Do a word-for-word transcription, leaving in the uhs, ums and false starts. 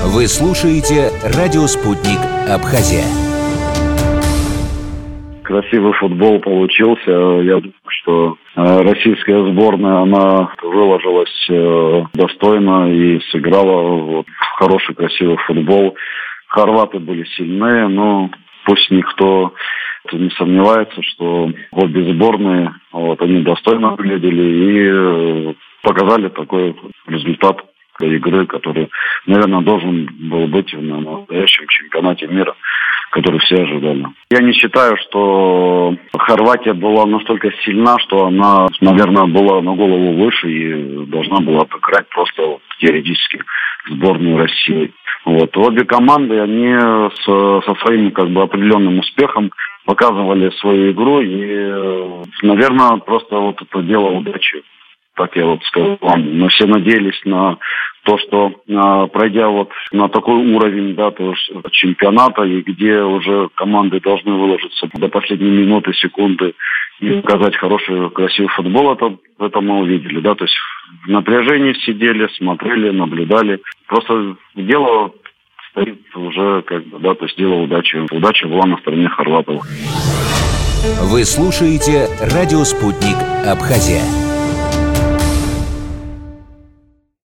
Вы слушаете «Радио Спутник. Абхазия». Красивый футбол получился. Я думаю, что российская сборная, она выложилась достойно и сыграла вот хороший, красивый футбол. Хорваты были сильнее, но пусть никто не сомневается, что обе сборные, вот, они достойно выглядели и показали такой результат игры, который, наверное, должен был быть на настоящем чемпионате мира, который все ожидали. Я не считаю, что Хорватия была настолько сильна, что она, наверное, была на голову выше и должна была обыграть просто вот, теоретически сборную России. Вот. Обе команды, они со, со своим как бы определенным успехом показывали свою игру и, наверное, просто вот это дело удачи. Так я вот сказал вам. Мы все надеялись на то, что а, пройдя вот на такой уровень, да, то есть чемпионата, и где уже команды должны выложиться до последней минуты, секунды и показать хороший, красивый футбол, это, это мы увидели, да, то есть в напряжении сидели, смотрели, наблюдали. Просто дело стоит уже, как бы, да, то есть дело удачи. Удача была на стороне хорватов. Вы слушаете «Радио Спутник. Абхазия».